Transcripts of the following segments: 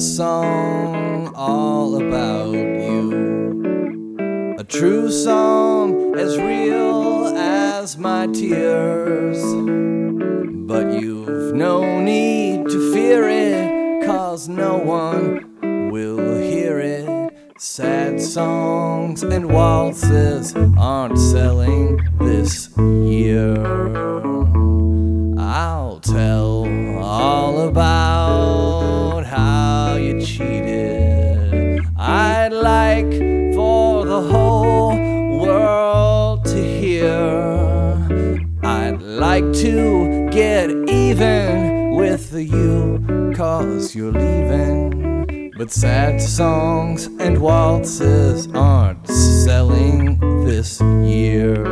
song all about you, a true song as real as my tears. But you've no need to fear it, 'cause no one will hear it. Sad songs and waltzes aren't selling this year. I'll tell all about how you cheated. I'd like for the whole world to hear. I'd like to get even with you, 'cause you're leaving. But sad songs and waltzes aren't selling this year.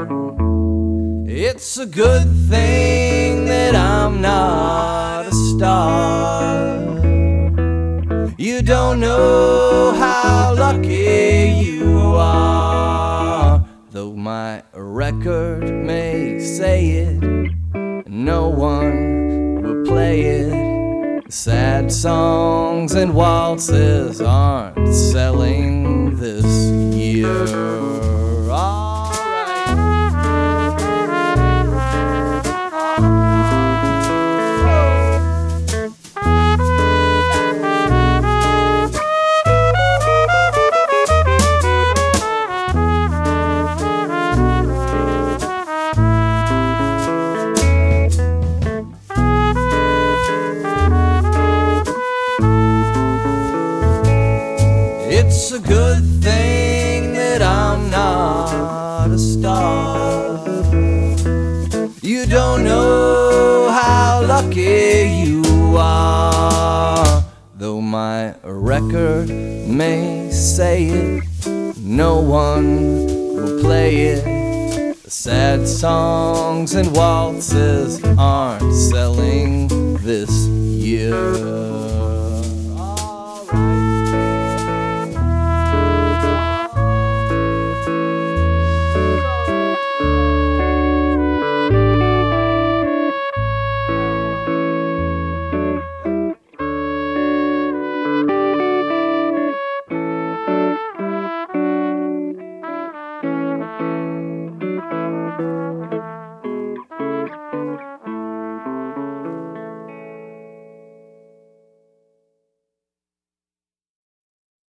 It's a good thing that I'm not a star. You don't know how lucky you are. Though my record may say it, no one will play it. Sad songs and waltzes aren't selling this year. It's a good thing that I'm not a star. You don't know how lucky you are. Though my record may say it, no one will play it. Sad songs and waltzes aren't selling this year.